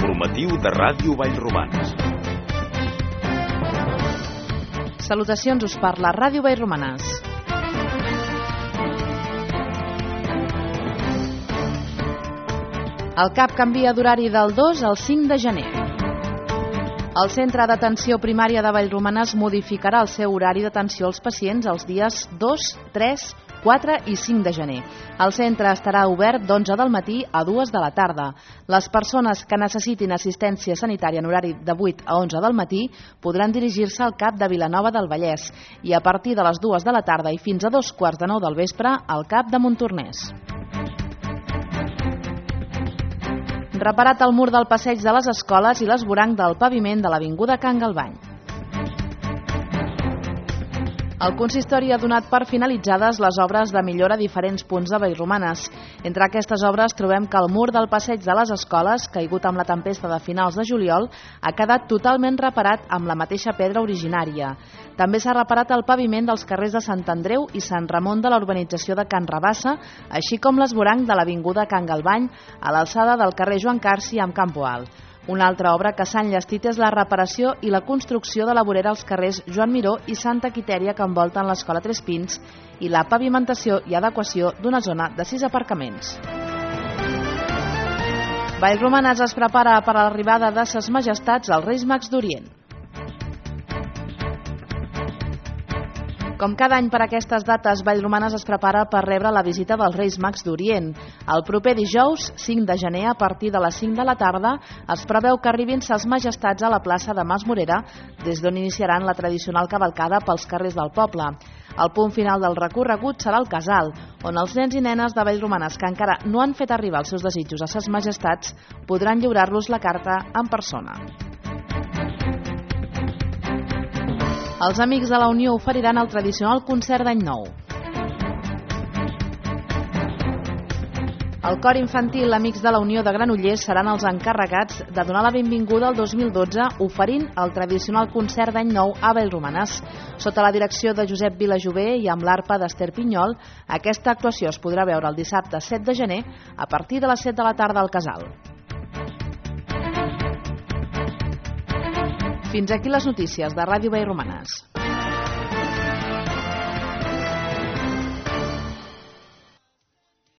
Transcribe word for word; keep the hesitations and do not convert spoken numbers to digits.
informatiu de Ràdio Vallromanes. Salutacions, us parla Ràdio Vallromanes. El C A P canvia d'horari del dos al cinc de gener. El Centre d'Atenció Primària de Vallromanes modificarà el seu horari d'atenció als pacients els dies dos, tres, quatre i cinc de gener. El centre estarà obert d'onze del matí a dues de la tarda. Les persones que necessitin assistència sanitària en horari de vuit a onze del matí podran dirigir-se al C A P de Vilanova del Vallès i a partir de les dues de la tarda i fins a dos quarts de nou del vespre al C A P de Montornès. Reparat el mur del passeig de les escoles i l'esvoranc del paviment de l'avinguda Can Galvany. El consistori ha donat per finalitzades les obres de millora a diferents punts de Vallromanes. Entre aquestes obres trobem que el mur del passeig de les escoles, caigut amb la tempesta de finals de juliol, ha quedat totalment reparat amb la mateixa pedra originària. També s'ha reparat el paviment dels carrers de Sant Andreu i Sant Ramon de la urbanització de Can Rabassa, així com l'esvoranc de l'avinguda Can Galvany, a l'alçada del carrer Joan Carci amb Campo Alt. Una altra obra que s'ha enllestit és la reparació i la construcció de la vorera als carrers Joan Miró i Santa Quitèria que envolten l'Escola Tres Pins i la pavimentació i adequació d'una zona de sis aparcaments. Vallromanes es prepara per a l'arribada de Ses Majestats als Reis Mags d'Orient. Com cada any per aquestes dates, Vallromanes es prepara per rebre la visita dels Reis Mags d'Orient. El proper dijous, cinc de gener, a partir de les cinc de la tarda, es preveu que arribin Ses Majestats a la plaça de Mas Morera, des d'on iniciaran la tradicional cavalcada pels carrers del poble. El punt final del recorregut serà el Casal, on els nens i nenes de Vallromanes que encara no han fet arribar els seus desitjos a Ses Majestats podran lliurar-los la carta en persona. Els Amics de la Unió oferiran el tradicional concert d'Any Nou. El cor infantil Amics de la Unió de Granollers seran els encarregats de donar la benvinguda al dos mil dotze oferint el tradicional concert d'Any Nou a Vallromanes. Sota la direcció de Josep Vilajové i amb l'arpa d'Ester Pinyol, aquesta actuació es podrà veure el dissabte set de gener a partir de les set de la tarda al Casal. Fins aquí les notícies de Ràdio Vallromanes.